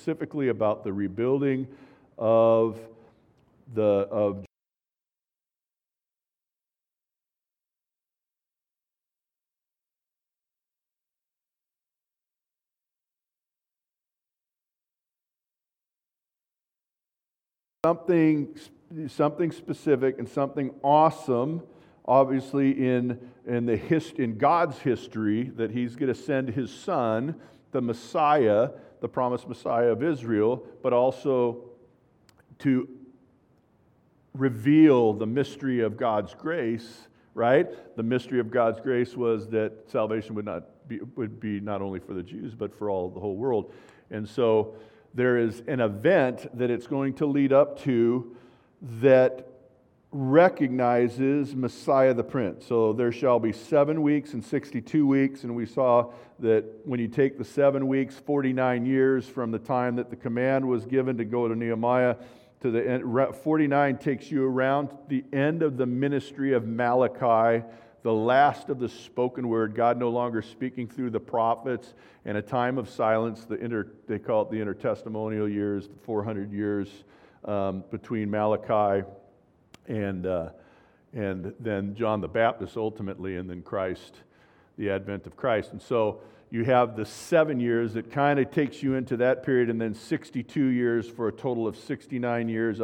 specifically about the rebuilding of something specific and something awesome, obviously in God's history, that He's going to send His Son, the Messiah, the promised Messiah of Israel, but also to reveal the mystery of God's grace. Right? The mystery of God's grace was that salvation would be not only for the Jews but for all of the whole world, and so there is an event that it's going to lead up to that recognizes Messiah the Prince. So there shall be 7 weeks and 62 weeks, and we saw that when you take the 7 weeks, 49 years from the time that the command was given to go to Nehemiah to the end, 49 takes you around the end of the ministry of Malachi, the last of the spoken word, God no longer speaking through the prophets, and a time of silence. They call it the intertestamental years, the 400 years between Malachi and then John the Baptist ultimately, and then Christ, the advent of Christ. And so you have the 7 years that kind of takes you into that period, and then 62 years for a total of 69 years,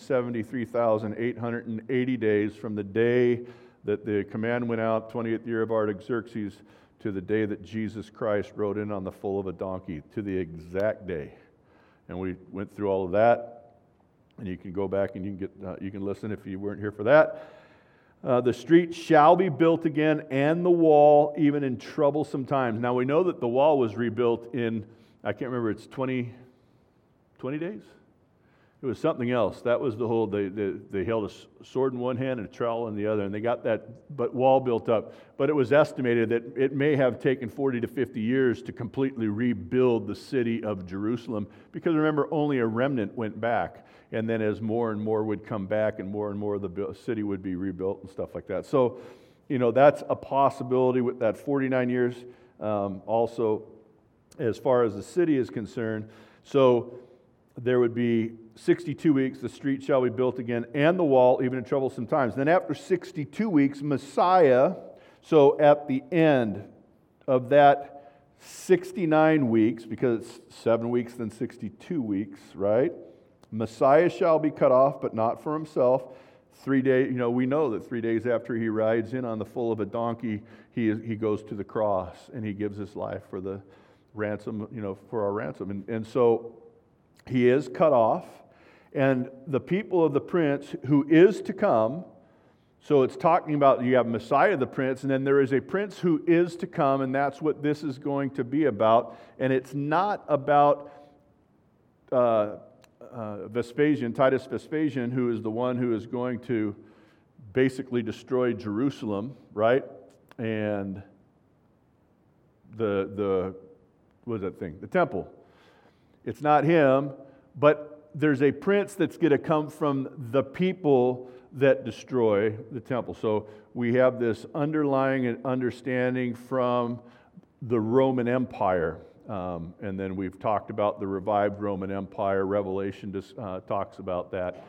173,880 days from the day that the command went out, 20th year of Artaxerxes, to the day that Jesus Christ rode in on the foal of a donkey, to the exact day. And we went through all of that, and you can go back and you can listen if you weren't here for that. The street shall be built again, and the wall, even in troublesome times. Now we know that the wall was rebuilt in, I can't remember, it's 20 days? It was something else. That was the whole, they held a sword in one hand and a trowel in the other, and they got that wall built up. But it was estimated that it may have taken 40 to 50 years to completely rebuild the city of Jerusalem, because remember, only a remnant went back. And then as more and more would come back, and more of the city would be rebuilt and stuff like that. So, that's a possibility with that 49 years. Also, as far as the city is concerned, so there would be 62 weeks, the street shall be built again, and the wall, even in troublesome times. Then after 62 weeks, Messiah, so at the end of that 69 weeks, because it's 7 weeks, then 62 weeks, right? Messiah shall be cut off, but not for himself. 3 days, we know that 3 days after he rides in on the foal of a donkey, he goes to the cross, and he gives his life for the ransom, for our ransom. And so he is cut off, and the people of the prince who is to come, so it's talking about you have Messiah the Prince, and then there is a prince who is to come, and that's what this is going to be about. And it's not about Vespasian, Titus Vespasian, who is the one who is going to basically destroy Jerusalem, right? And the what was that thing? The temple. It's not him, but there's a prince that's going to come from the people that destroy the temple. So we have this underlying understanding from the Roman Empire. And then we've talked about the revived Roman Empire. Revelation just talks about that.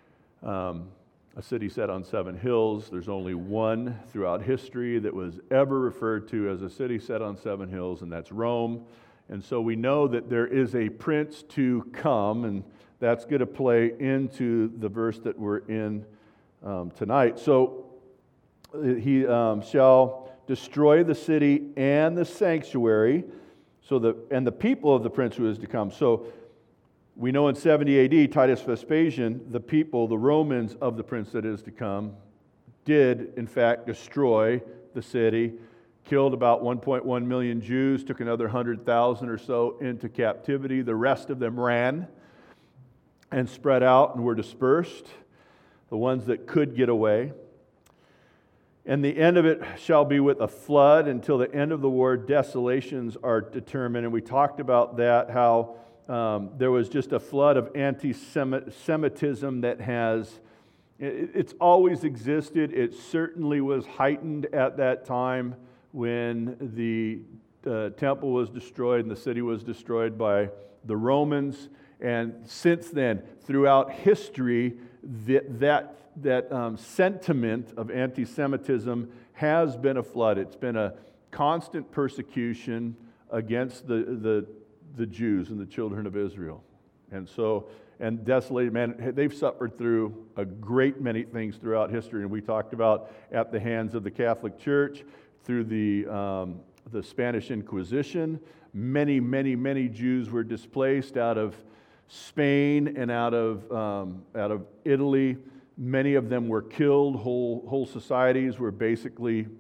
A city set on 7 hills. There's only one throughout history that was ever referred to as a city set on 7 hills, and that's Rome. And so we know that there is a prince to come, and that's going to play into the verse that we're in tonight. So he shall destroy the city and the sanctuary, and the people of the prince who is to come. So we know in 70 AD, Titus Vespasian, the people, the Romans of the prince that is to come, did in fact destroy the city, killed about 1.1 million Jews, took another 100,000 or so into captivity. The rest of them ran and spread out and were dispersed, the ones that could get away. And the end of it shall be with a flood. Until the end of the war, desolations are determined. And we talked about that, how there was just a flood of anti-Semitism that it's always existed. It certainly was heightened at that time when the temple was destroyed and the city was destroyed by the Romans. And since then, throughout history, that sentiment of anti-Semitism has been a flood. It's been a constant persecution against the Jews and the children of Israel. And desolated, man, they've suffered through a great many things throughout history. And we talked about at the hands of the Catholic Church, through the Spanish Inquisition. Many, many, many Jews were displaced out of Spain and out of Italy. Many of them were killed. Whole societies were basically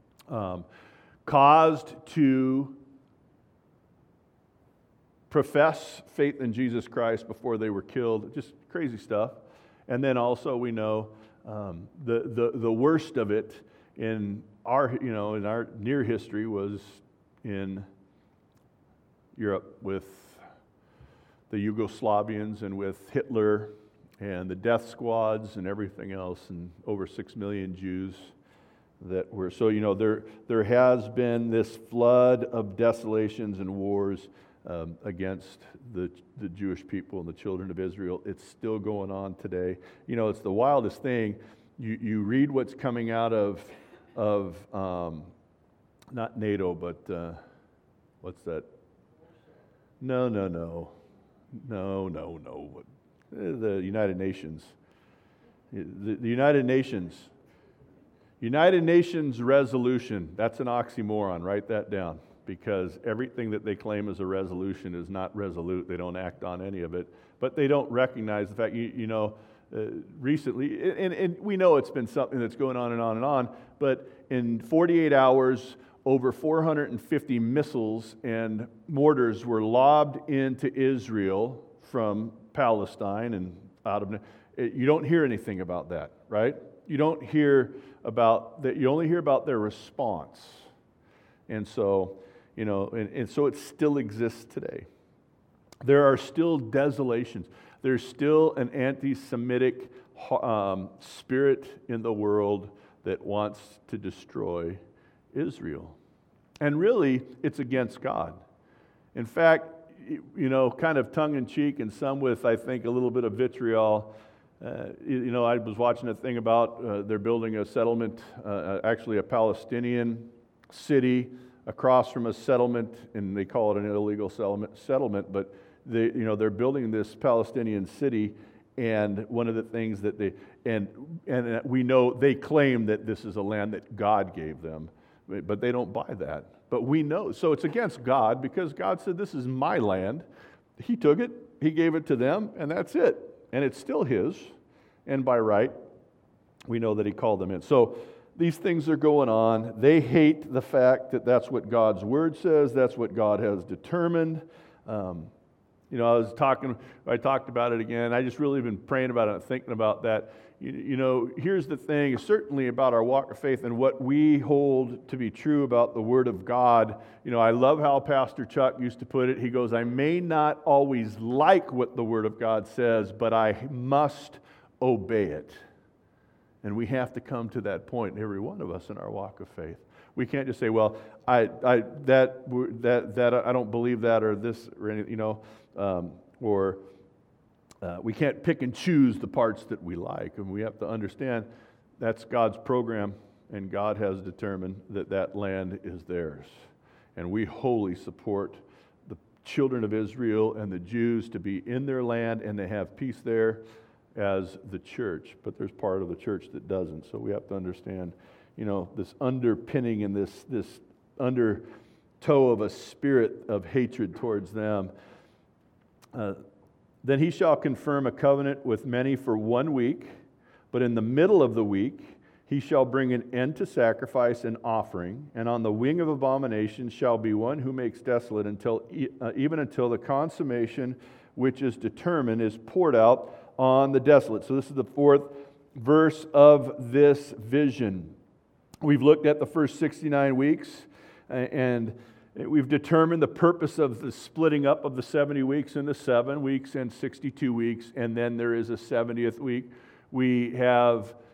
caused to profess faith in Jesus Christ before they were killed. Just crazy stuff. And then also we know the worst of it in our near history was in Europe with the Yugoslavians and with Hitler and the death squads and everything else, and over 6 million Jews that were. So, there has been this flood of desolations and wars against the Jewish people and the children of Israel. It's still going on today. It's the wildest thing. You read what's coming out of not NATO, but what's that? No. The United Nations. The United Nations resolution. That's an oxymoron. Write that down. Because everything that they claim as a resolution is not resolute. They don't act on any of it. But they don't recognize the fact, recently, and we know it's been something that's going on and on and on, but in 48 hours, over 450 missiles and mortars were lobbed into Israel from Palestine and out of... You don't hear anything about that, right? You don't hear about that. You only hear about their response. And so... and so it still exists today. There are still desolations. There's still an anti-Semitic spirit in the world that wants to destroy Israel. And really, it's against God. In fact, kind of tongue-in-cheek and some with, I think, a little bit of vitriol. I was watching a thing about they're building a settlement, actually a Palestinian city, across from a settlement, and they call it an illegal settlement, but they're building this Palestinian city, and one of the things that we know they claim that this is a land that God gave them, but they don't buy that. But we know, so it's against God because God said, this is my land. He took it, He gave it to them, and that's it. And it's still His, and by right, we know that He called them in. So these things are going on. They hate the fact that that's what God's Word says. That's what God has determined. I talked about it again. I just really been praying about it and thinking about that. Here's the thing, certainly about our walk of faith and what we hold to be true about the Word of God. I love how Pastor Chuck used to put it. He goes, I may not always like what the Word of God says, but I must obey it. And we have to come to that point, every one of us in our walk of faith. We can't just say, well, I don't believe that or this or anything, we can't pick and choose the parts that we like. And we have to understand that's God's program, and God has determined that land is theirs. And we wholly support the children of Israel and the Jews to be in their land and to have peace there as the church. But there's part of the church that doesn't. So we have to understand, this underpinning and this undertow of a spirit of hatred towards them. Then he shall confirm a covenant with many for 1 week, but in the middle of the week he shall bring an end to sacrifice and offering, and on the wing of abomination shall be one who makes desolate even until the consummation which is determined is poured out on the desolate. So this is the 4th verse of this vision. We've looked at the first 69 weeks, and we've determined the purpose of the splitting up of the 70 weeks into 7 weeks and 62 weeks, and then there is a 70th week. We have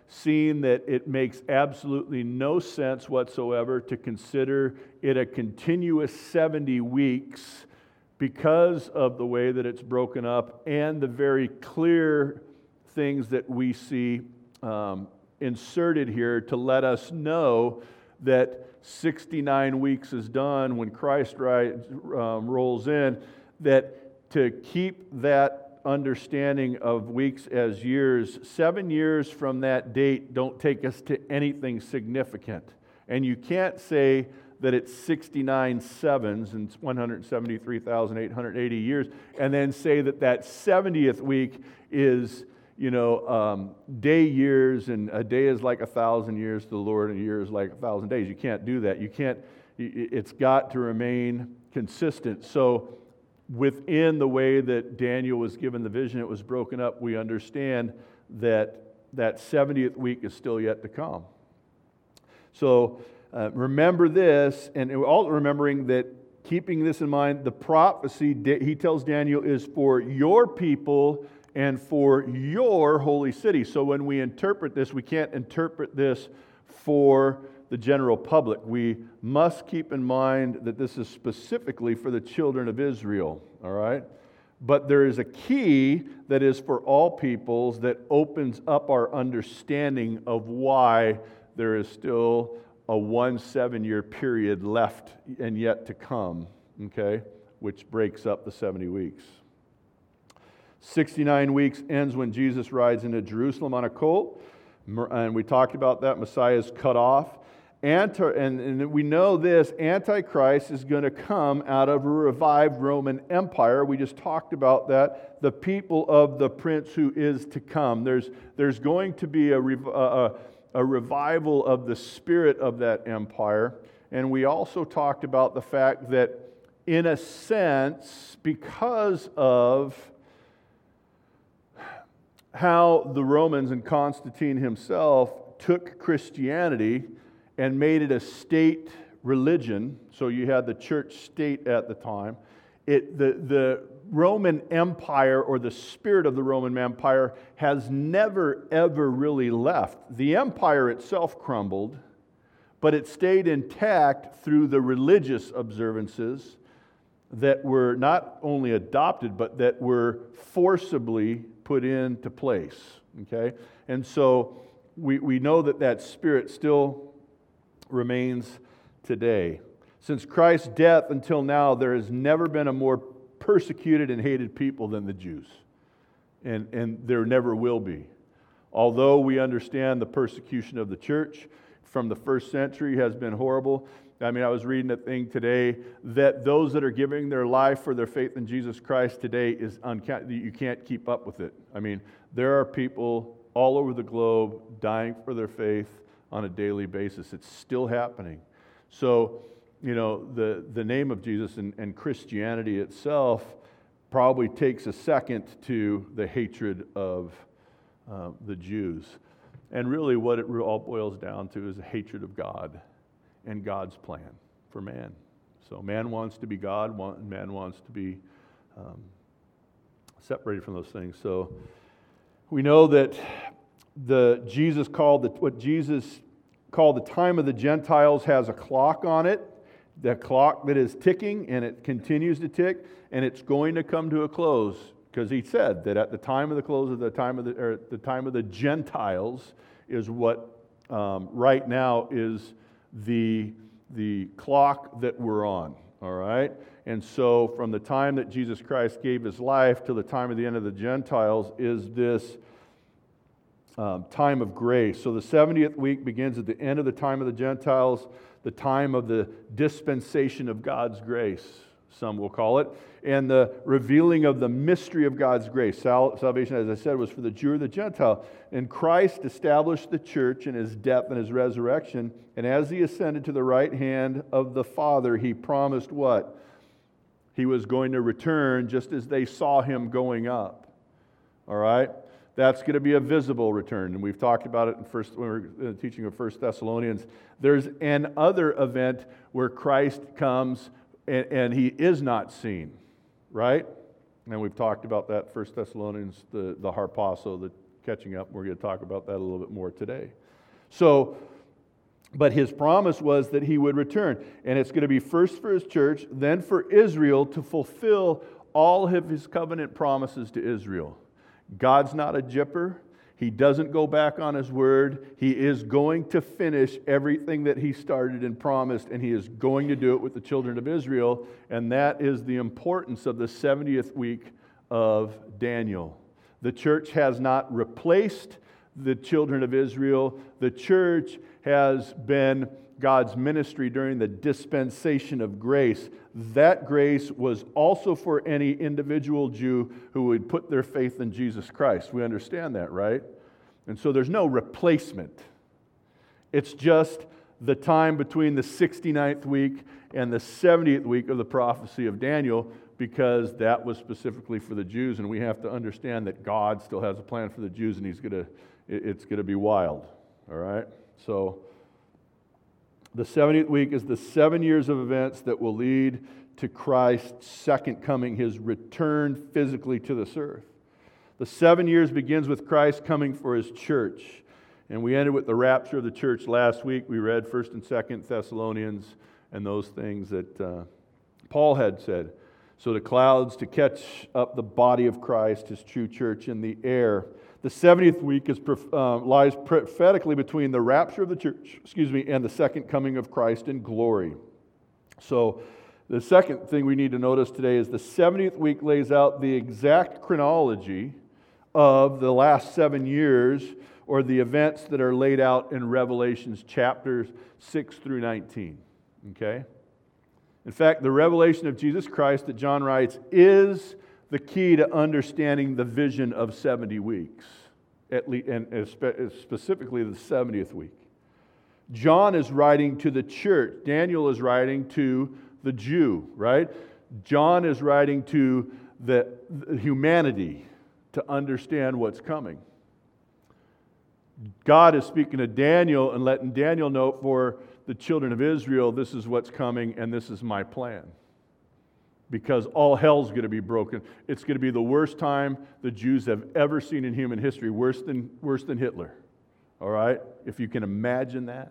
seen that it makes absolutely no sense whatsoever to consider it a continuous 70 weeks because of the way that it's broken up and the very clear things that we see inserted here to let us know that 69 weeks is done when Christ rolls in, that to keep that understanding of weeks as years, 7 years from that date don't take us to anything significant. And you can't say that it's 69 sevens and 173,880 years, and then say that that 70th week is, day years, and a day is like 1,000 years to the Lord, and a year is like 1,000 days. You can't do that. It's got to remain consistent. So within the way that Daniel was given the vision, it was broken up, we understand that that 70th week is still yet to come. So remember this, and also remembering that, keeping this in mind, the prophecy, he tells Daniel, is for your people and for your holy city. So when we interpret this, we can't interpret this for the general public. We must keep in mind that this is specifically for the children of Israel, all right? But there is a key that is for all peoples that opens up our understanding of why there is still a 1 7-year period left and yet to come, okay, which breaks up the 70 weeks. 69 weeks ends when Jesus rides into Jerusalem on a colt, and we talked about that. Messiah is cut off. And we know this, Antichrist is going to come out of a revived Roman Empire. We just talked about that, the people of the prince who is to come. There's going to be a revival of the spirit of that empire. And we also talked about the fact that, in a sense, because of how the Romans and Constantine himself took Christianity and made it a state religion, so you had the church state at the time, the Roman Empire, or the spirit of the Roman Empire, has never ever really left. The empire itself crumbled, but it stayed intact through the religious observances that were not only adopted, but that were forcibly put into place, okay? And so we know that spirit still remains today. Since Christ's death until now, there has never been a more persecuted and hated people than the Jews. And there never will be. Although we understand the persecution of the church from the first century has been horrible. I mean, I was reading a thing today that those that are giving their life for their faith in Jesus Christ today is you can't keep up with it. I mean, there are people all over the globe dying for their faith on a daily basis. It's still happening. So, the name of Jesus and Christianity itself probably takes a second to the hatred of the Jews. And really what it all boils down to is a hatred of God and God's plan for man. So man wants to be God, man wants to be separated from those things. So we know that what Jesus called the time of the Gentiles has a clock on it, the clock that is ticking, and it continues to tick, and it's going to come to a close, because he said that at the time of the close of the time of the Gentiles is what right now is the clock that we're on, all right? And so from the time that Jesus Christ gave his life to the time of the end of the Gentiles is this time of grace. So the 70th week begins at the end of the time of the Gentiles, the time of the dispensation of God's grace, some will call it, and the revealing of the mystery of God's grace. Salvation, as I said, was for the Jew or the Gentile. And Christ established the church in his death and his resurrection, and as he ascended to the right hand of the Father, he promised what? He was going to return just as they saw him going up. All right? That's going to be a visible return, and we've talked about it when we were teaching of 1 Thessalonians. There's an other event where Christ comes and he is not seen, right? And we've talked about that, 1 Thessalonians, the harpazo, the catching up. We're going to talk about that a little bit more today. So, but his promise was that he would return. And it's going to be first for his church, then for Israel to fulfill all of his covenant promises to Israel. God's not a jipper. He doesn't go back on his word. He is going to finish everything that he started and promised, and he is going to do it with the children of Israel. And that is the importance of the 70th week of Daniel. The church has not replaced the children of Israel. The church has been God's ministry during the dispensation of grace. That grace was also for any individual Jew who would put their faith in Jesus Christ. We understand that, right? And so there's no replacement. It's just the time between the 69th week and the 70th week of the prophecy of Daniel, because that was specifically for the Jews, and we have to understand that God still has a plan for the Jews, and it's going to be wild. All right? So the 70th week is the 7 years of events that will lead to Christ's second coming, his return physically to this earth. The 7 years begins with Christ coming for his church. And we ended with the rapture of the church last week. We read 1st and 2nd Thessalonians and those things that Paul had said. So the clouds to catch up the body of Christ, his true church, in the air. The 70th week lies prophetically between the rapture of the church, and the second coming of Christ in glory. So the second thing we need to notice today is the 70th week lays out the exact chronology of the last 7 years, or the events that are laid out in Revelations chapters 6 through 19. Okay? In fact, the revelation of Jesus Christ that John writes is the key to understanding the vision of 70 weeks, and specifically the 70th week. John is writing to the church. Daniel is writing to the Jew, right? John is writing to the humanity to understand what's coming. God is speaking to Daniel and letting Daniel know for the children of Israel, this is what's coming and this is my plan. Because all hell's going to be broken. It's going to be the worst time the Jews have ever seen in human history, worse than Hitler. All right? If you can imagine that.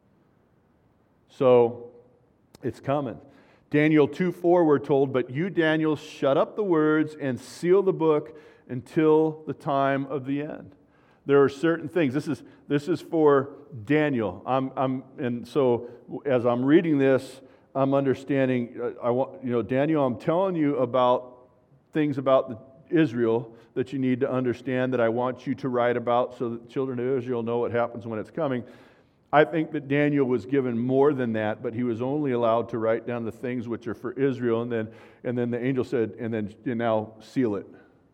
So, it's coming. Daniel 2:4, we're told, but you, Daniel, shut up the words and seal the book until the time of the end. There are certain things. This is for Daniel. And so as I'm reading this, I'm understanding. Daniel, I'm telling you about things about Israel that you need to understand, that I want you to write about, so that the children of Israel know what happens when it's coming. I think that Daniel was given more than that, but he was only allowed to write down the things which are for Israel, and then the angel said, and then you now seal it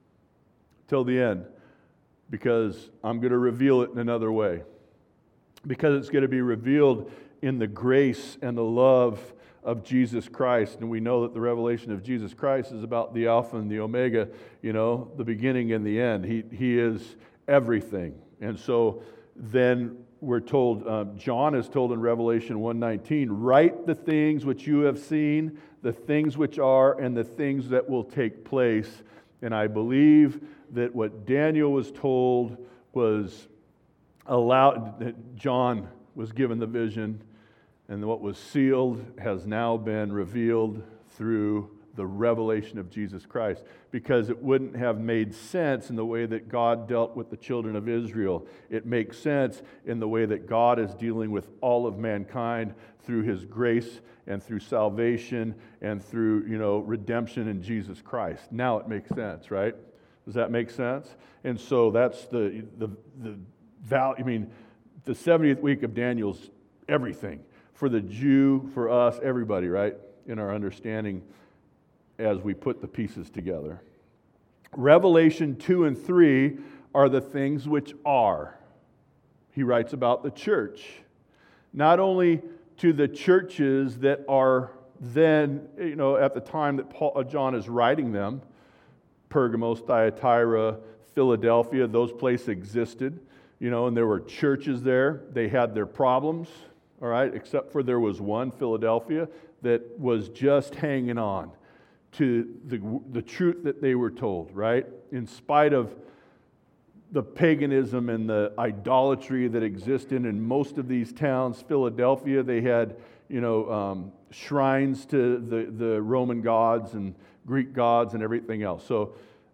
till the end, because I'm going to reveal it in another way. Because it's going to be revealed in the grace and the love of Jesus Christ. And we know that the revelation of Jesus Christ is about the Alpha and the Omega, the beginning and the end. He is everything. And so then we're told, John is told in Revelation 1:19, write the things which you have seen, the things which are, and the things that will take place. And I believe that what Daniel was told was allowed, that John was given the vision, and what was sealed has now been revealed through the revelation of Jesus Christ, because it wouldn't have made sense in the way that God dealt with the children of Israel. It makes sense in the way that God is dealing with all of mankind through His grace and through salvation and through, redemption in Jesus Christ. Now it makes sense, right? Does that make sense? And so that's the value. I mean, the 70th week of Daniel's everything for the Jew, for us, everybody, right? In our understanding as we put the pieces together. Revelation 2 and 3 are the things which are. He writes about the church. Not only to the churches that are then, at the time that John is writing them, Pergamos, Thyatira, Philadelphia, those places existed, and there were churches there. They had their problems, all right, except for there was one, Philadelphia, that was just hanging on to the truth that they were told, right? In spite of the paganism and the idolatry that existed in most of these towns. Philadelphia, they had, shrines to the Roman gods and Greek gods and everything else. So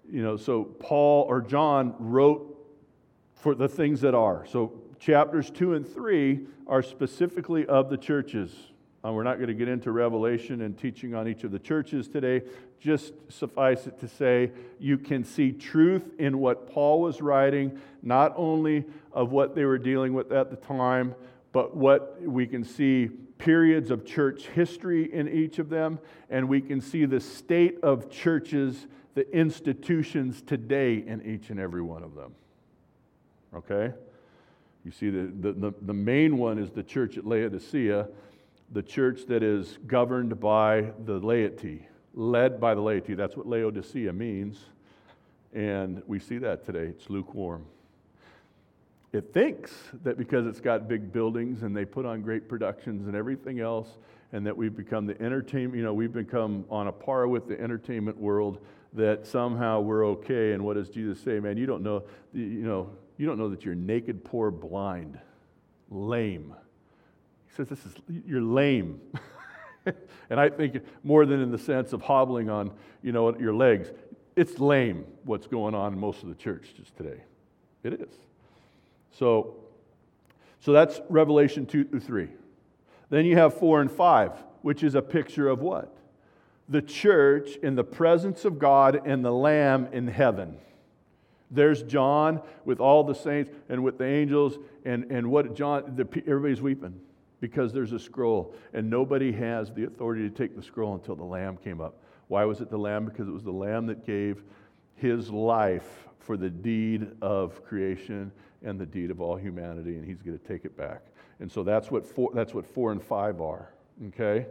Paul or John wrote for the things that are. So chapters 2 and 3 are specifically of the churches. We're not going to get into Revelation and teaching on each of the churches today. Just suffice it to say, you can see truth in what Paul was writing, not only of what they were dealing with at the time, but what we can see periods of church history in each of them, and we can see the state of churches, the institutions today in each and every one of them. Okay? You see, the main one is the church at Laodicea, the church that is governed by the laity, led by the laity. That's what Laodicea means. And we see that today. It's lukewarm. It thinks that because it's got big buildings and they put on great productions and everything else, and that we've become the entertainment, we've become on a par with the entertainment world, that somehow we're okay. And what does Jesus say? Man, you don't know that you're naked, poor, blind, lame. He says, you're lame. And I think more than in the sense of hobbling on, your legs. It's lame what's going on in most of the churches today. It is. So that's Revelation 2 through 3. Then you have 4 and 5, which is a picture of what? The church in the presence of God and the Lamb in heaven. There's John with all the saints and with the angels, and what John, everybody's weeping because there's a scroll, and nobody has the authority to take the scroll until the Lamb came up. Why was it the Lamb? Because it was the Lamb that gave his life for the deed of creation and the deed of all humanity, and he's going to take it back. And so that's what 4 and 5 are. Okay,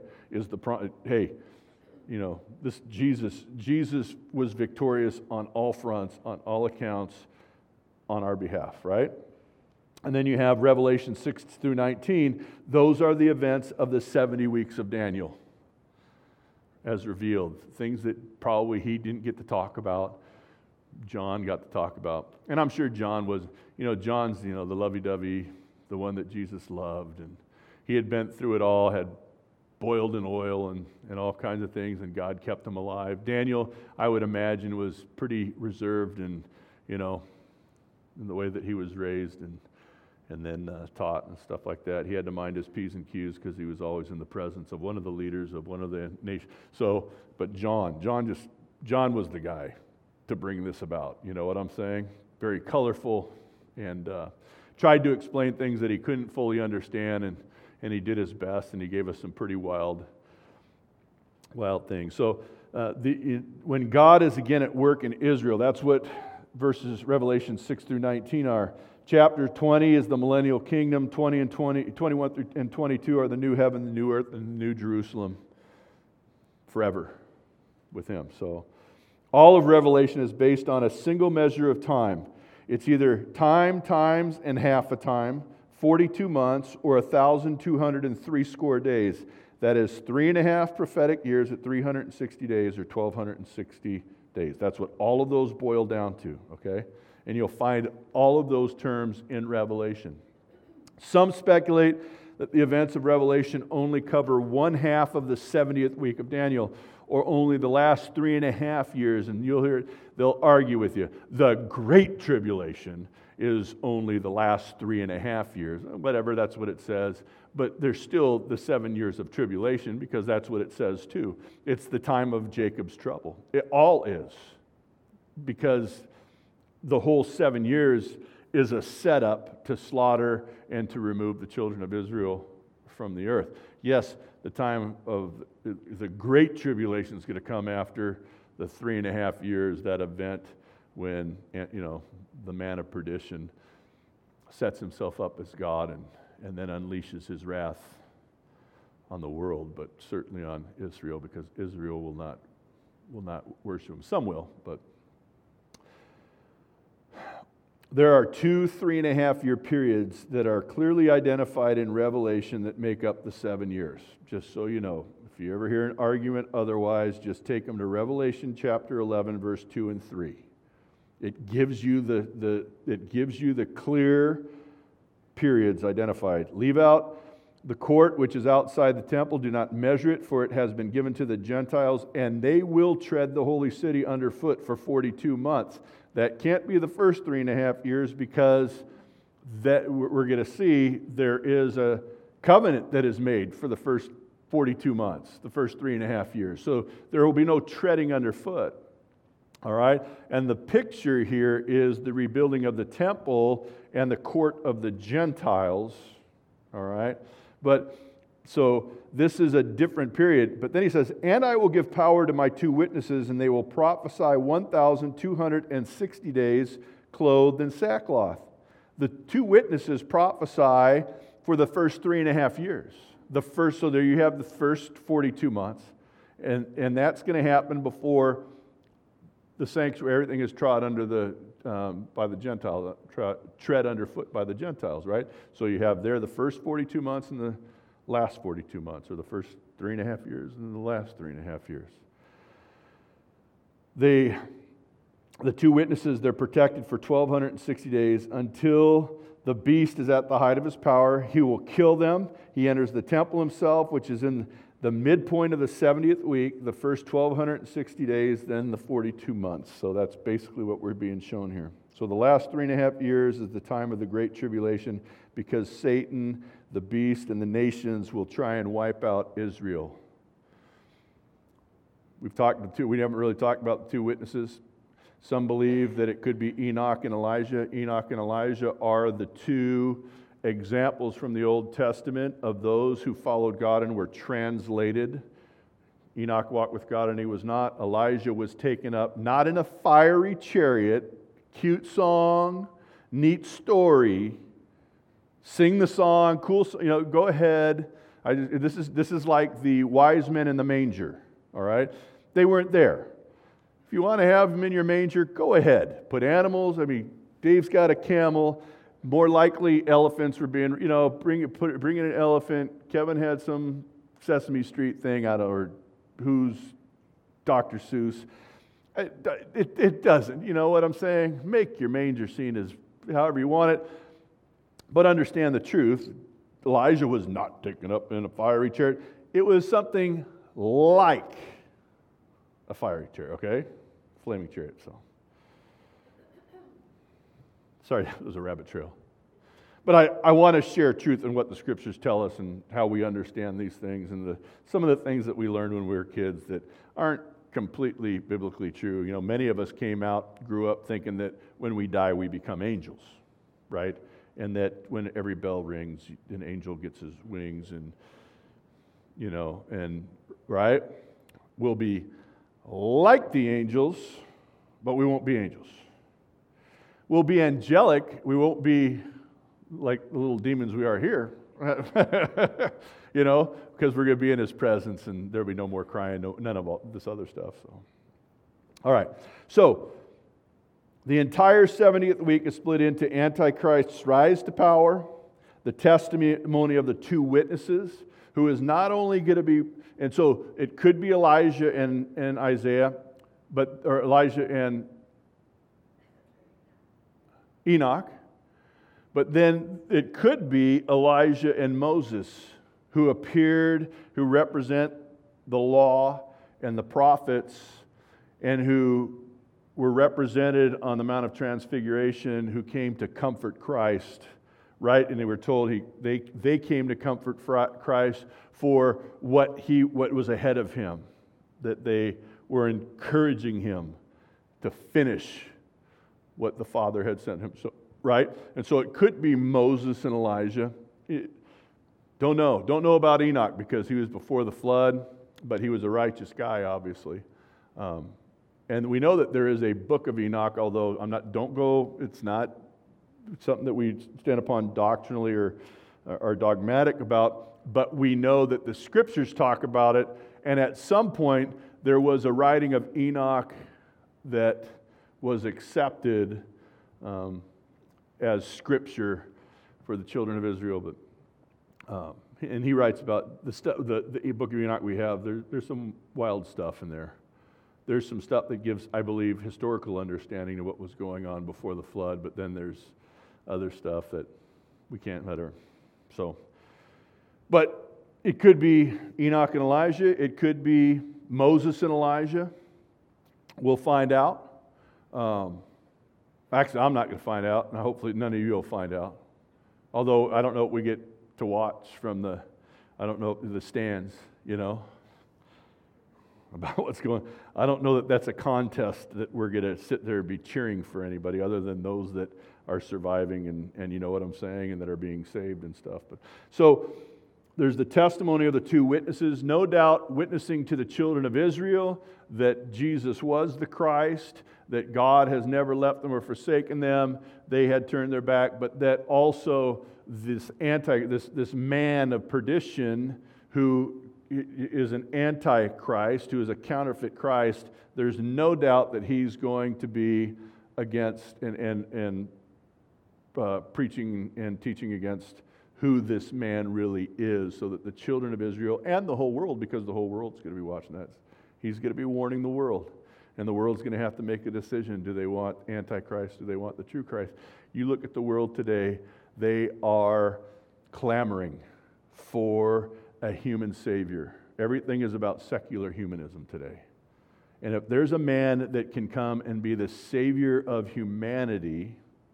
this Jesus was victorious on all fronts, on all accounts, on our behalf, right? And then you have Revelation 6 through 19. Those are the events of the 70 weeks of Daniel, as revealed. Things that probably he didn't get to talk about, John got to talk about. And I'm sure John was, John's, the lovey-dovey, the one that Jesus loved. And he had been through it all, had boiled in oil and all kinds of things, and God kept him alive. Daniel, I would imagine, was pretty reserved and, in the way that he was raised and then taught and stuff like that. He had to mind his P's and Q's because he was always in the presence of one of the leaders of one of the nations. But John was the guy to bring this about. You know what I'm saying? Very colorful, and tried to explain things that he couldn't fully understand, and he did his best, and he gave us some pretty wild things. So when God is again at work in Israel, that's what verses Revelation 6 through 19 are. Chapter 20 is the millennial kingdom. 21 through and 22 are the new heaven, the new earth, and the new Jerusalem forever with him. So all of Revelation is based on a single measure of time. It's either time, times, and half a time, 42 months, or 1,203 score days. That is 3.5 prophetic years at 360 days, or 1,260 days. That's what all of those boil down to, okay? And you'll find all of those terms in Revelation. Some speculate that the events of Revelation only cover 1/2 of the 70th week of Daniel, or only the last 3.5 years, and you'll hear they'll argue with you. The Great Tribulation is only the last 3.5 years. Whatever, that's what it says. But there's still the 7 years of tribulation, because that's what it says too. It's the time of Jacob's trouble. It all is. Because the whole 7 years is a setup to slaughter and to remove the children of Israel from the earth. Yes, the time of the Great Tribulation is going to come after the 3.5 years, that event when, the man of perdition sets himself up as God and then unleashes his wrath on the world, but certainly on Israel, because Israel will not worship him. Some will, but there are 2 3.5-year periods that are clearly identified in Revelation that make up the 7 years. Just so you know, if you ever hear an argument otherwise, just take them to Revelation chapter 11, verse 2 and 3. It gives you the clear periods identified. Leave out the court which is outside the temple. Do not measure it, for it has been given to the Gentiles, and they will tread the holy city underfoot for 42 months. That can't be the first 3.5 years, because that we're going to see there is a covenant that is made for the first 42 months, the first 3.5 years. So there will be no treading underfoot. All right? And the picture here is the rebuilding of the temple and the court of the Gentiles. All right? But so this is a different period. But then he says, and I will give power to my 2 witnesses, and they will prophesy 1,260 days clothed in sackcloth. The 2 witnesses prophesy for the first 3.5 years. So there you have the first 42 months. And that's going to happen before the sanctuary, everything is trod under by the Gentiles, tread underfoot by the Gentiles, right? So you have there the first 42 months and the last 42 months, or the first 3.5 years and the last 3.5 years. The 2 witnesses, they're protected for 1,260 days until the beast is at the height of his power. He will kill them. He enters the temple himself, which is in the midpoint of the 70th week, the first 1,260 days, then the 42 months. So that's basically what we're being shown here. So the last 3.5 years is the time of the Great Tribulation, because Satan, the beast, and the nations will try and wipe out Israel. We haven't really talked about the 2 witnesses. Some believe that it could be Enoch and Elijah. Enoch and Elijah are the 2 examples from the Old Testament of those who followed God and were translated. Enoch walked with God and he was not. Elijah was taken up, not in a fiery chariot. Cute song, neat story. Sing the song, cool. Go ahead. This is like the wise men in the manger. All right, they weren't there. If you want to have them in your manger, go ahead. Put animals. Dave's got a camel. More likely, elephants were being, bring in an elephant. Kevin had some Sesame Street thing or who's Dr. Seuss. It doesn't. You know what I'm saying? Make your manger scene as however you want it, but understand the truth. Elijah was not taken up in a fiery chariot. It was something like a fiery chariot, okay? Flaming chariot, so. Sorry, that was a rabbit trail. But I want to share truth in what the Scriptures tell us and how we understand these things, and some of the things that we learned when we were kids that aren't completely biblically true. Many of us grew up thinking that when we die, we become angels, right? And that when every bell rings, an angel gets his wings and right? We'll be like the angels, but we won't be angels. We'll be angelic. We won't be like the little demons we are here, because we're going to be in His presence and there'll be no more crying, none of all this other stuff. So, all right. So, the entire 70th week is split into Antichrist's rise to power, the testimony of the 2 witnesses, who is not only going to be, and so it could be Elijah and Isaiah, or Elijah and Enoch, but then it could be Elijah and Moses, who represent the law and the prophets, and who were represented on the Mount of Transfiguration, who came to comfort Christ, right? And they were told they came to comfort Christ for what was ahead of him, that they were encouraging him to finish what the Father had sent him. So, right? And so it could be Moses and Elijah. Don't know about Enoch because he was before the flood, but he was a righteous guy, obviously. And we know that there is a book of Enoch, although it's not something that we stand upon doctrinally or are dogmatic about, but we know that the Scriptures talk about it, and at some point there was a writing of Enoch that was accepted as Scripture for the children of Israel. But and he writes about the book of Enoch we have. There's some wild stuff in there there's some stuff that gives, I believe, historical understanding of what was going on before the flood, but then there's other stuff that we can't matter. So, but it could be Enoch and Elijah. It could be Moses and Elijah. We'll find out. Actually, I'm not going to find out, and hopefully none of you will find out. Although I don't know what we get to watch from the stands, about what's going on. I don't know that that's a contest that we're going to sit there and be cheering for anybody other than those that are surviving and you know what I'm saying, and that are being saved and stuff. But so there's the testimony of the two witnesses, no doubt witnessing to the children of Israel that Jesus was the Christ, that God has never left them or forsaken them. They had turned their back, but that also this man of perdition who is an antichrist, who is a counterfeit Christ, there's no doubt that he's going to be against and preaching and teaching against who this man really is, so that the children of Israel and the whole world, because the whole world's going to be watching that, he's going to be warning the world. And the world's going to have to make a decision. Do they want Antichrist? Do they want the true Christ? You look at the world today, they are clamoring for a human Savior. Everything is about secular humanism today. And if there's a man that can come and be the Savior of humanity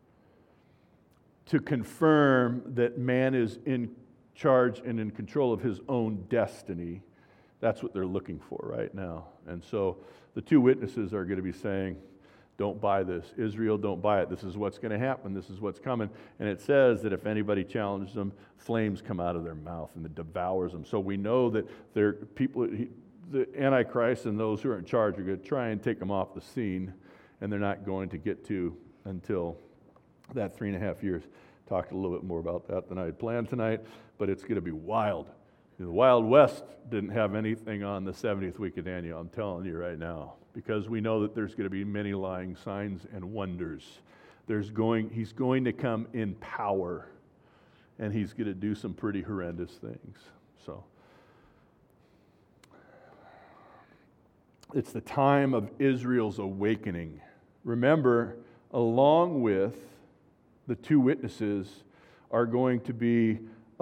to confirm that man is in charge and in control of his own destiny, that's what they're looking for right now. And so the two witnesses are going to be saying, don't buy this. Israel, don't buy it. This is what's going to happen. This is what's coming. And it says that if anybody challenges them, flames come out of their mouth and it devours them. So we know that the Antichrist and those who are in charge are going to try and take them off the scene, and they're not going to get to until that 3.5 years. Talked a little bit more about that than I had planned tonight, but it's going to be wild. The Wild West didn't have anything on the 70th week of Daniel, I'm telling you right now, because we know that there's going to be many lying signs and wonders. He's going to come in power, and he's going to do some pretty horrendous things. So it's the time of Israel's awakening. Remember, along with the two witnesses are going to be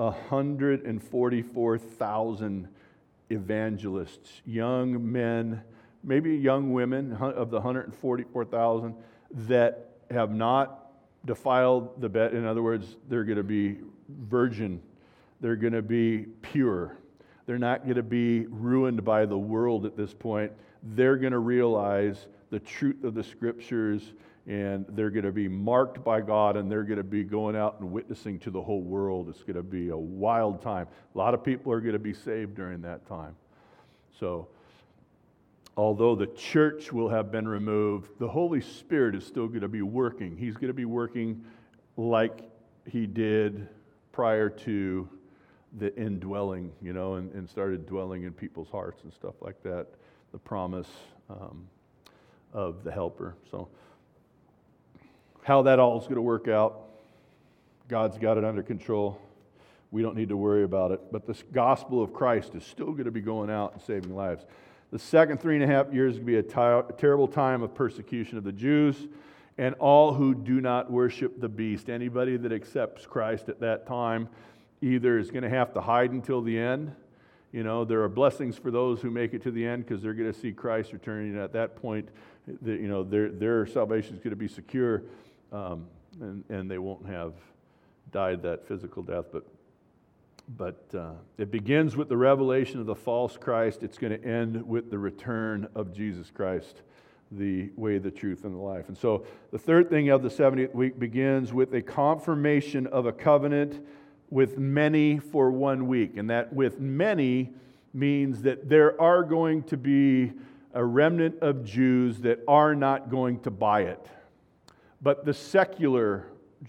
144,000 evangelists, young men, maybe young women of the 144,000 that have not defiled the bed. In other words, they're going to be virgin. They're going to be pure. They're not going to be ruined by the world at this point. They're going to realize the truth of the Scriptures, and they're going to be marked by God, and they're going to be going out and witnessing to the whole world. It's going to be a wild time. A lot of people are going to be saved during that time. So, although the church will have been removed, the Holy Spirit is still going to be working. He's going to be working like he did prior to the indwelling, and started dwelling in people's hearts and stuff like that. The promise of the Helper. So, how that all is going to work out, God's got it under control. We don't need to worry about it. But the gospel of Christ is still going to be going out and saving lives. The second 3.5 years is going to be a terrible time of persecution of the Jews and all who do not worship the beast. Anybody that accepts Christ at that time either is going to have to hide until the end. There are blessings for those who make it to the end because they're going to see Christ returning. And at that point, their salvation is going to be secure. And they won't have died that physical death, but it begins with the revelation of the false Christ. It's going to end with the return of Jesus Christ, the way, the truth, and the life. And so the third thing of the 70th week begins with a confirmation of a covenant with many for 1 week. And that with many means that there are going to be a remnant of Jews that are not going to buy it. But the secular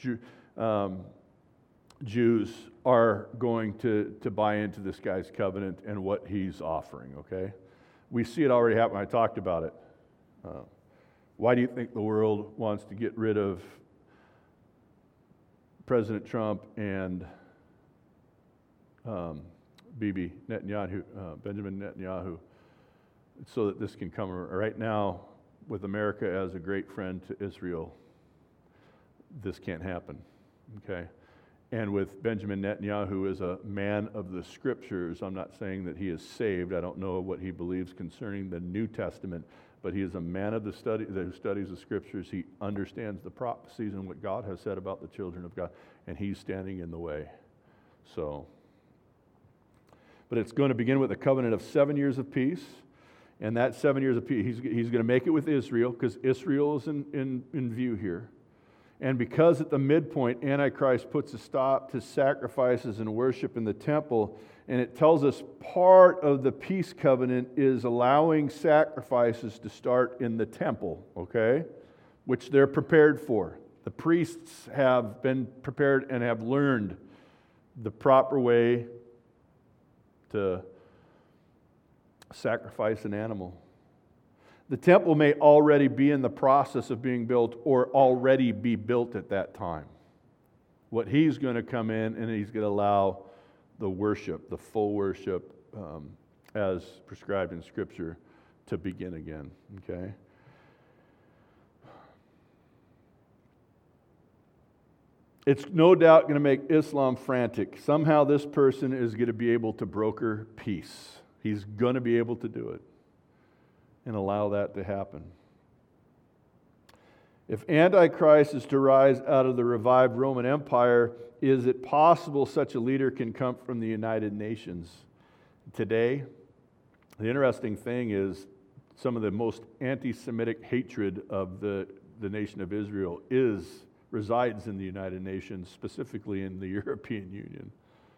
Jews are going to buy into this guy's covenant and what he's offering, okay? We see it already happen. I talked about it. Why do you think the world wants to get rid of President Trump and Benjamin Netanyahu? so that this can come. Right now, with America as a great friend to Israel, this can't happen, okay? And with Benjamin Netanyahu as a man of the Scriptures, I'm not saying that he is saved. I don't know what he believes concerning the New Testament, but he is a man of the who studies the Scriptures. He understands the prophecies and what God has said about the children of God, and he's standing in the way. So, but it's going to begin with a covenant of 7 years of peace, and that 7 years of peace, he's going to make it with Israel, because Israel is in view here. And because at the midpoint, Antichrist puts a stop to sacrifices and worship in the temple, and it tells us part of the peace covenant is allowing sacrifices to start in the temple, okay? Which they're prepared for. The priests have been prepared and have learned the proper way to sacrifice an animal. The temple may already be in the process of being built or already be built at that time. What he's going to come in and he's going to allow the worship, the full worship as prescribed in Scripture, to begin again, okay? It's no doubt going to make Islam frantic. Somehow this person is going to be able to broker peace. He's going to be able to do it and allow that to happen. If Antichrist is to rise out of the revived Roman Empire, is it possible such a leader can come from the United Nations? Today, the interesting thing is some of the most anti-Semitic hatred of the nation of Israel resides in the United Nations, specifically in the European Union.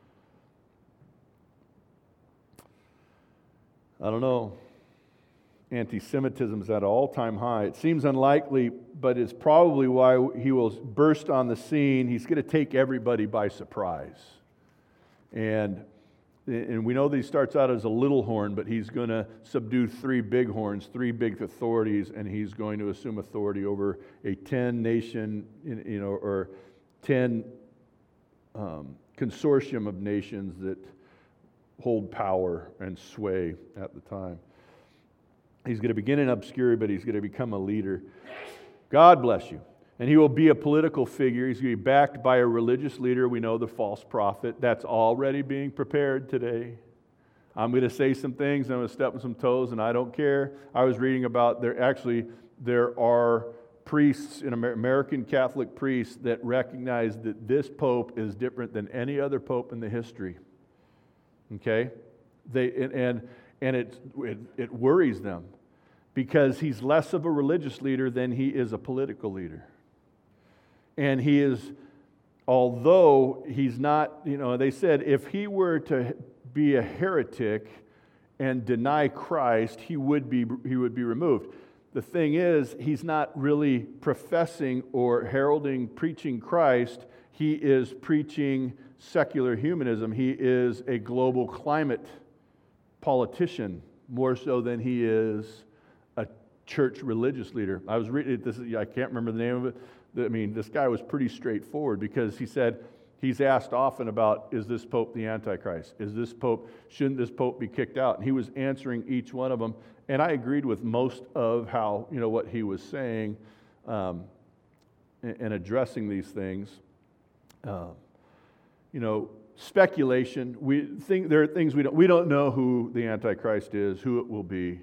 I don't know. Anti-Semitism is at an all-time high. It seems unlikely, but it's probably why he will burst on the scene. He's going to take everybody by surprise. And we know that he starts out as a little horn, but he's going to subdue 3 big horns, 3 big authorities, and he's going to assume authority over a 10-nation, or 10 consortium of nations that hold power and sway at the time. He's going to begin in obscurity, but he's going to become a leader. God bless you. And he will be a political figure. He's going to be backed by a religious leader. We know the false prophet. That's already being prepared today. I'm going to say some things, and I'm going to step on some toes, and I don't care. I was reading about there are priests, American Catholic priests, that recognize that this pope is different than any other pope in the history. Okay? And it worries them, because he's less of a religious leader than he is a political leader. And he is, although he's not, they said if he were to be a heretic and deny Christ, he would be removed. The thing is, he's not really professing or heralding, preaching Christ. He is preaching secular humanism. He is a global climate politician, more so than he is a church religious leader. I was reading this. I can't remember the name of it. I mean, this guy was pretty straightforward, because he said he's asked often about, is this pope the Antichrist? Shouldn't this pope be kicked out? And he was answering each one of them, and I agreed with most of how what he was saying and addressing these things. Speculation. There are things we don't know who the Antichrist is, who it will be.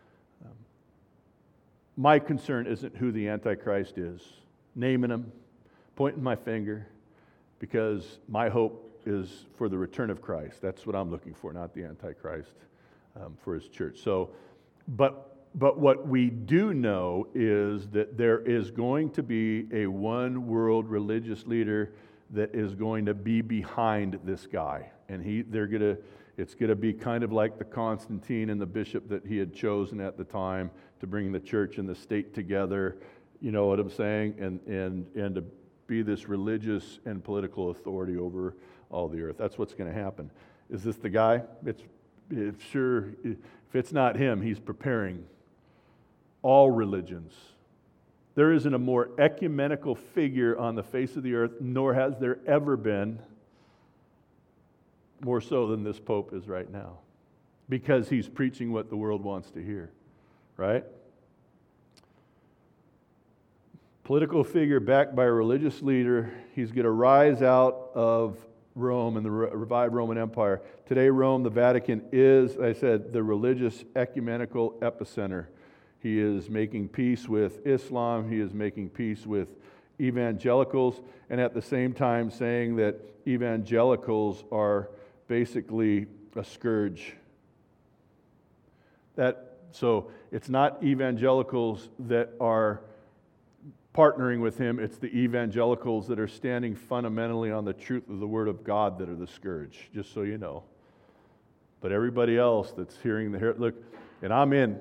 My concern isn't who the Antichrist is. Naming him, pointing my finger, because my hope is for the return of Christ. That's what I'm looking for, not the Antichrist for his church. So, but what we do know is that there is going to be a one world religious leader that is going to be behind this guy, and it's going to be kind of like the Constantine and the bishop that he had chosen at the time to bring the church and the state together. You know what I'm saying? And to be this religious and political authority over all the earth. That's what's going to happen. Is this the guy? It's sure. If it's not him, he's preparing all religions. There isn't a more ecumenical figure on the face of the earth, nor has there ever been, more so than this Pope is right now. because he's preaching what the world wants to hear, right? Political figure backed by a religious leader. He's going to rise out of Rome and the revived Roman Empire. Today, Rome, the Vatican, is, I said, the religious ecumenical epicenter. He is making peace with Islam. He is making peace with evangelicals, and at the same time saying that evangelicals are basically a scourge. So it's not evangelicals that are partnering with him, it's the evangelicals that are standing fundamentally on the truth of the Word of God that are the scourge, just so you know. But everybody else that's hearing look, and I'm in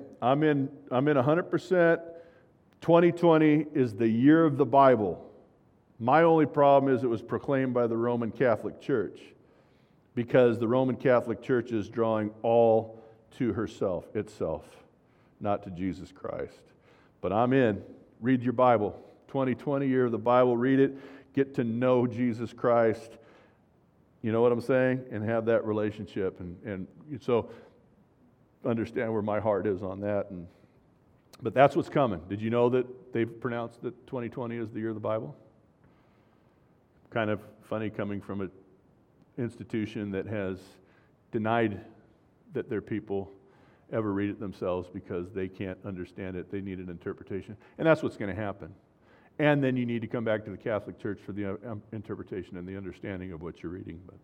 100%. 2020 is the year of the Bible. My only problem is it was proclaimed by the Roman Catholic Church, because the Roman Catholic Church is drawing all to itself, not to Jesus Christ. But I'm in. Read your Bible. 2020, year of the Bible, read it. Get to know Jesus Christ. You know what I'm saying? And have that relationship. And so understand where my heart is on that. But that's what's coming. Did you know that they've pronounced that 2020 is the year of the Bible? Kind of funny coming from an institution that has denied that their people ever read it themselves because they can't understand it. They need an interpretation. And that's what's going to happen. And then you need to come back to the Catholic Church for the interpretation and the understanding of what you're reading. But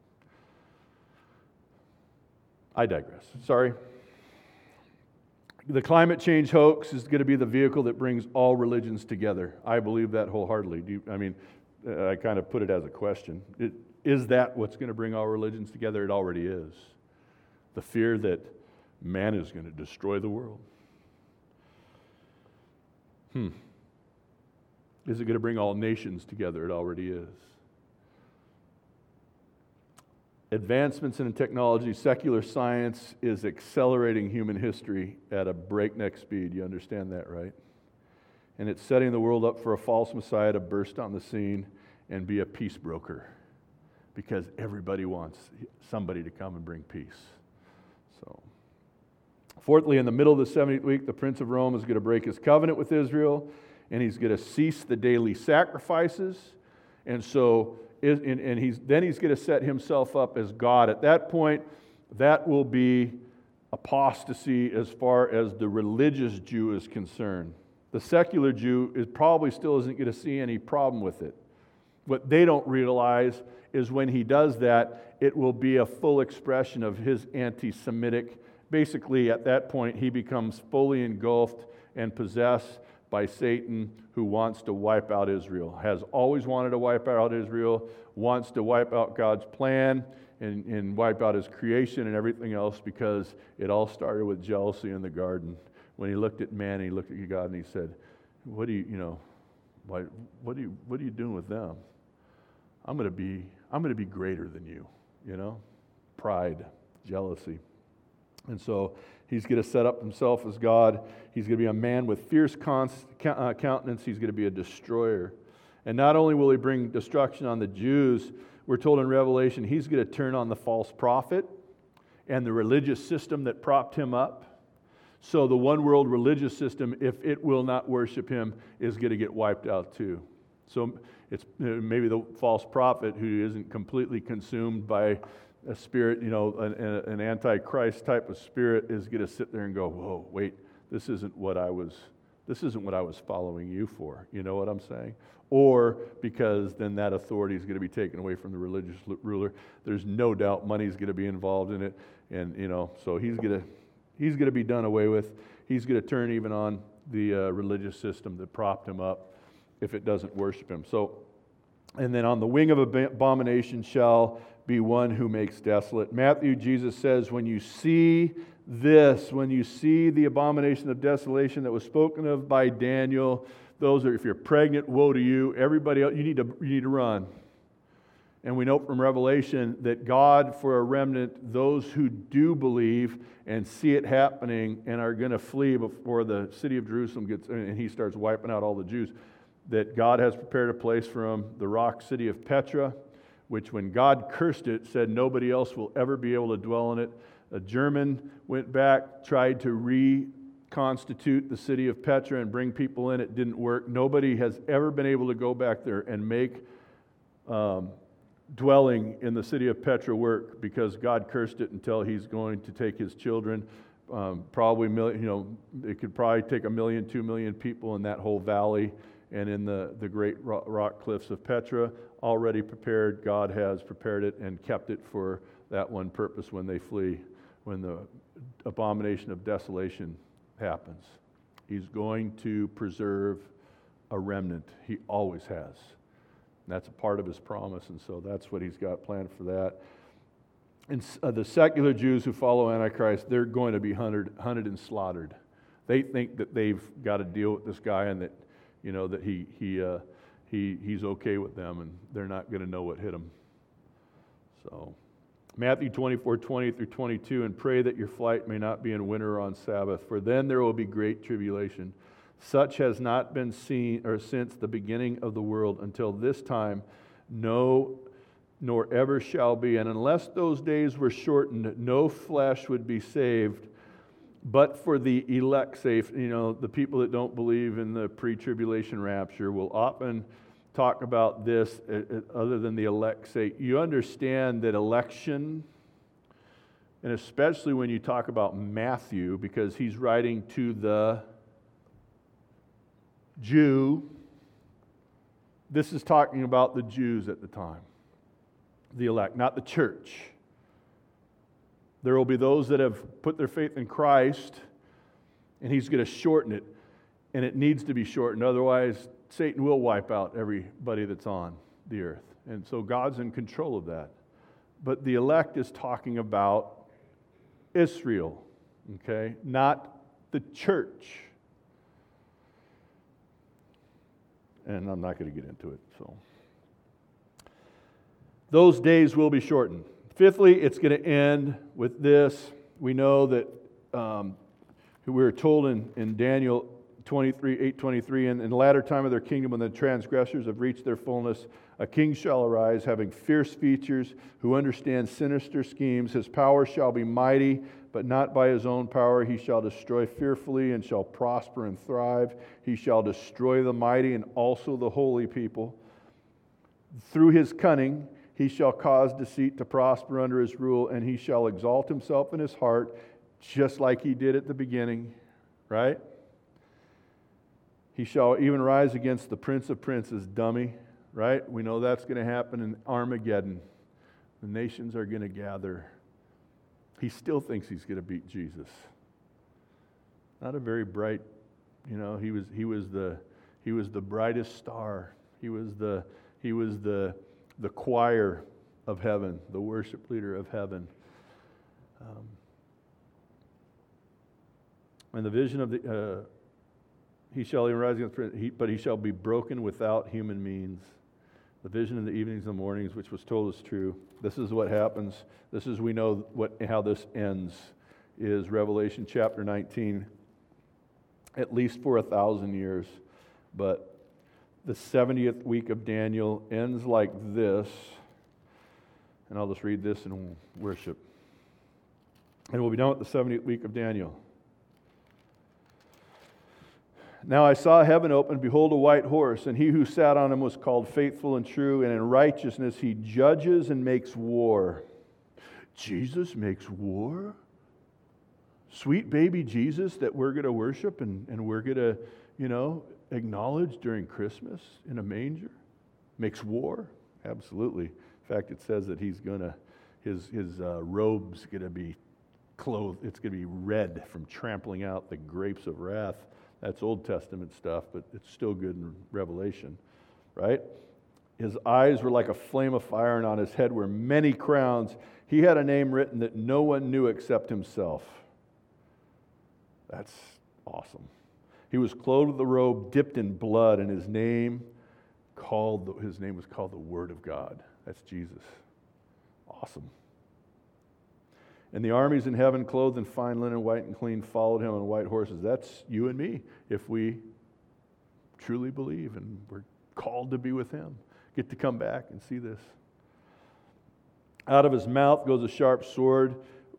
I digress. Sorry. The climate change hoax is going to be the vehicle that brings all religions together. I believe that wholeheartedly. I kind of put it as a question. Is that what's going to bring all religions together? It already is. The fear that man is going to destroy the world. Is it going to bring all nations together? It already is. Advancements in technology, secular science is accelerating human history at a breakneck speed. You understand that, right? And it's setting the world up for a false Messiah to burst on the scene and be a peace broker, because everybody wants somebody to come and bring peace. So, fourthly, in the middle of the 70th week, the Prince of Rome is going to break his covenant with Israel, and he's going to cease the daily sacrifices. And so, he's going to set himself up as God. At that point, that will be apostasy as far as the religious Jew is concerned. The secular Jew probably still isn't going to see any problem with it. What they don't realize is when he does that, it will be a full expression of his anti-Semitic. Basically, at that point, he becomes fully engulfed and possessed by Satan, who wants to wipe out Israel, has always wanted to wipe out Israel, wants to wipe out God's plan and wipe out his creation and everything else, because it all started with jealousy in the garden. When he looked at man, he looked at God and he said, what are you doing with them? I'm going to be greater than you, pride, jealousy. And so he's going to set up himself as God. He's going to be a man with fierce countenance. He's going to be a destroyer. And not only will he bring destruction on the Jews, we're told in Revelation, he's going to turn on the false prophet and the religious system that propped him up. So the one world religious system, if it will not worship him, is going to get wiped out too. So it's maybe the false prophet who isn't completely consumed by a spirit, an antichrist type of spirit, is going to sit there and go, whoa, wait, this isn't what I was following you for. You know what I'm saying? Or because then that authority is going to be taken away from the religious ruler. There's no doubt money's going to be involved in it, and so he's going to be done away with. He's going to turn even on the religious system that propped him up if it doesn't worship him. So, and then on the wing of abomination shall be one who makes desolate. Matthew, Jesus says, when you see this, when you see the abomination of desolation that was spoken of by Daniel, if you're pregnant, woe to you. Everybody else, you need to run. And we know from Revelation that God, for a remnant, those who do believe and see it happening and are going to flee before the city of Jerusalem and he starts wiping out all the Jews, that God has prepared a place for them, the rock city of Petra, which when God cursed it, said nobody else will ever be able to dwell in it. A German went back, tried to reconstitute the city of Petra and bring people in. It didn't work. Nobody has ever been able to go back there and make dwelling in the city of Petra work, because God cursed it until He's going to take His children. Probably, it could probably take 1 million, 2 million people in that whole valley and in the great rock cliffs of Petra. Already prepared. God has prepared it and kept it for that one purpose when they flee, when the abomination of desolation happens. He's going to preserve a remnant. He always has. And that's a part of His promise, and so that's what He's got planned for that. And the secular Jews who follow Antichrist, they're going to be hunted and slaughtered. They think that they've got to deal with this guy, and that that he's okay with them, and they're not going to know what hit him. So, Matthew 24:20 through 22, and pray that your flight may not be in winter or on Sabbath, for then there will be great tribulation. Such has not been seen or since the beginning of the world until this time, no, nor ever shall be. And unless those days were shortened, no flesh would be saved, but for the elect saved. The people that don't believe in the pre-tribulation rapture will often talk about this other than the elect say. You understand that election, and especially when you talk about Matthew, because he's writing to the Jew, this is talking about the Jews at the time, the elect, not the church. There will be those that have put their faith in Christ, and He's going to shorten it, and it needs to be shortened. Otherwise, Satan will wipe out everybody that's on the earth. And so God's in control of that. But the elect is talking about Israel, okay? Not the church. And I'm not going to get into it. So those days will be shortened. Fifthly, it's going to end with this. We know that we were told in Daniel 8:23, and in the latter time of their kingdom, when the transgressors have reached their fullness, a king shall arise, having fierce features, who understands sinister schemes. His power shall be mighty, but not by his own power. He shall destroy fearfully and shall prosper and thrive. He shall destroy the mighty and also the holy people. Through his cunning, he shall cause deceit to prosper under his rule, and he shall exalt himself in his heart, just like he did at the beginning, right? He shall even rise against the Prince of Princes, dummy, right? We know that's going to happen in Armageddon. The nations are going to gather. He still thinks he's going to beat Jesus. Not a very bright, he was the brightest star. He was the choir of heaven, the worship leader of heaven. And the vision of he shall even rise against, but he shall be broken without human means. The vision in the evenings and mornings, which was told, is true. This is what happens. This is, we know how this ends, is Revelation chapter 19, at least for 1,000 years. But the 70th week of Daniel ends like this. And I'll just read this and we'll worship. And we'll be done with the 70th week of Daniel. Now I saw heaven open, behold a white horse, and he who sat on him was called Faithful and True, and in righteousness he judges and makes war. Jesus makes war? Sweet baby Jesus that we're going to worship and we're going to, acknowledge during Christmas in a manger? Makes war? Absolutely. In fact, it says that he's going to, his robe's going to be clothed, it's going to be red from trampling out the grapes of wrath. That's Old Testament stuff, but it's still good in Revelation, right? His eyes were like a flame of fire, and on his head were many crowns. He had a name written that no one knew except himself. That's awesome. He was clothed with a robe dipped in blood, and his name was called the Word of God. That's Jesus. Awesome. And the armies in heaven, clothed in fine linen, white and clean, followed him on white horses. That's you and me, if we truly believe and we're called to be with him. Get to come back and see this. Out of his mouth goes a sharp sword,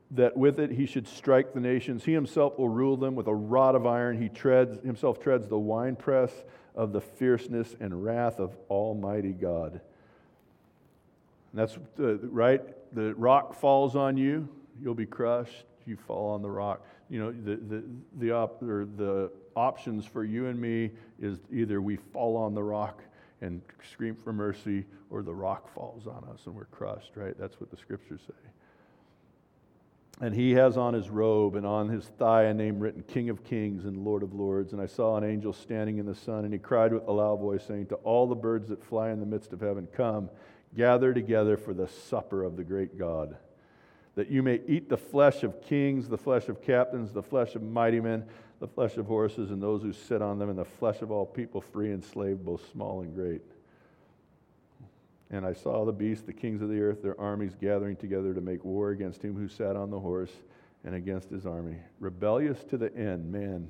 that with it he should strike the nations. He himself will rule them with a rod of iron. He himself treads the winepress of the fierceness and wrath of Almighty God. And that's right. The rock falls on you, you'll be crushed. You fall on the rock. You know, the options for you and me is either we fall on the rock and scream for mercy, or the rock falls on us and we're crushed, right? That's what the scriptures say. And he has on his robe and on his thigh a name written, King of Kings and Lord of Lords. And I saw an angel standing in the sun, and he cried with a loud voice, saying, to all the birds that fly in the midst of heaven, come, gather together for the supper of the great God, that you may eat the flesh of kings, the flesh of captains, the flesh of mighty men, the flesh of horses and those who sit on them, and the flesh of all people, free and slave, both small and great. And I saw the beast, the kings of the earth, their armies gathering together to make war against him who sat on the horse and against his army. Rebellious to the end, man.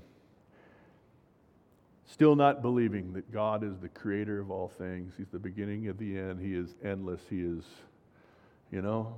Still not believing that God is the creator of all things. He's the beginning of the end. He is endless. He is, how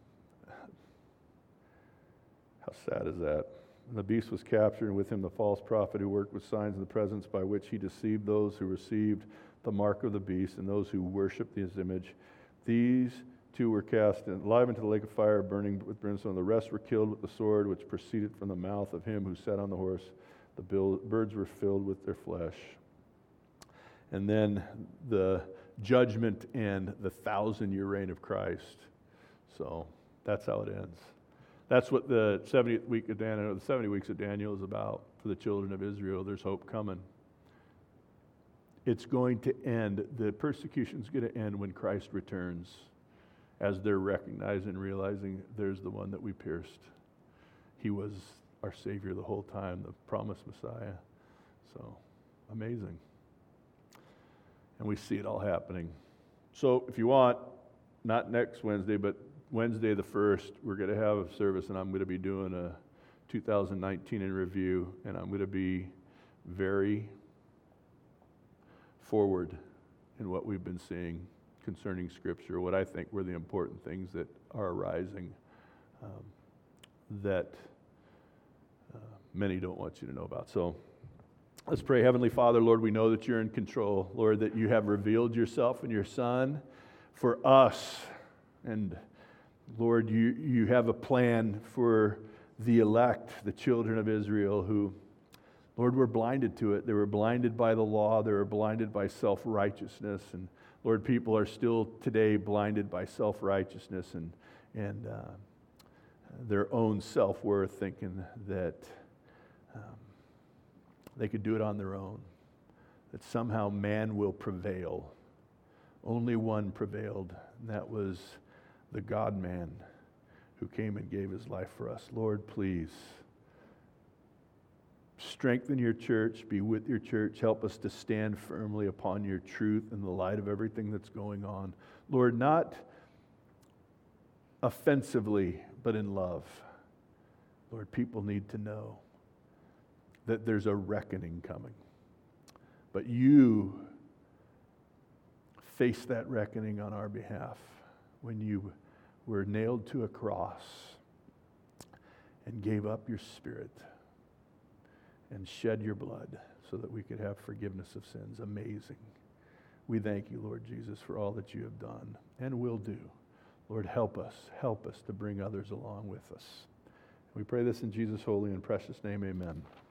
sad is that? And the beast was captured, and with him the false prophet who worked with signs in the presence, by which he deceived those who received the mark of the beast and those who worshiped his image. These two were cast alive into the lake of fire, burning with brimstone. The rest were killed with the sword which proceeded from the mouth of him who sat on the horse. The birds were filled with their flesh. And then the judgment and the 1,000-year reign of Christ. So that's how it ends. That's what the 70th week of Daniel, the 70 weeks of Daniel is about for the children of Israel. There's hope coming. It's going to end. The persecution's going to end when Christ returns, as they're recognizing and realizing there's the one that we pierced. He was our Savior the whole time, the promised Messiah. So, amazing. And we see it all happening. So, if you want, not next Wednesday, but Wednesday the 1st, we're going to have a service, and I'm going to be doing a 2019 in review, and I'm going to be very forward in what we've been seeing concerning Scripture, what I think were the important things that are arising that many don't want you to know about. So let's pray. Heavenly Father, Lord, we know that you're in control. Lord, that you have revealed yourself in your Son for us. And Lord, you have a plan for the elect, the children of Israel who, Lord, were blinded to it. They were blinded by the law. They were blinded by self-righteousness. And Lord, people are still today blinded by self-righteousness and their own self-worth, thinking that they could do it on their own, that somehow man will prevail. Only one prevailed, and that was the God-man who came and gave his life for us. Lord, please strengthen your church, be with your church, help us to stand firmly upon your truth in the light of everything that's going on. Lord, not offensively, but in love. Lord, people need to know that there's a reckoning coming. But you face that reckoning on our behalf when you were nailed to a cross and gave up your spirit and shed your blood so that we could have forgiveness of sins. Amazing. We thank you, Lord Jesus, for all that you have done and will do. Lord, help us to bring others along with us. We pray this in Jesus' holy and precious name, amen.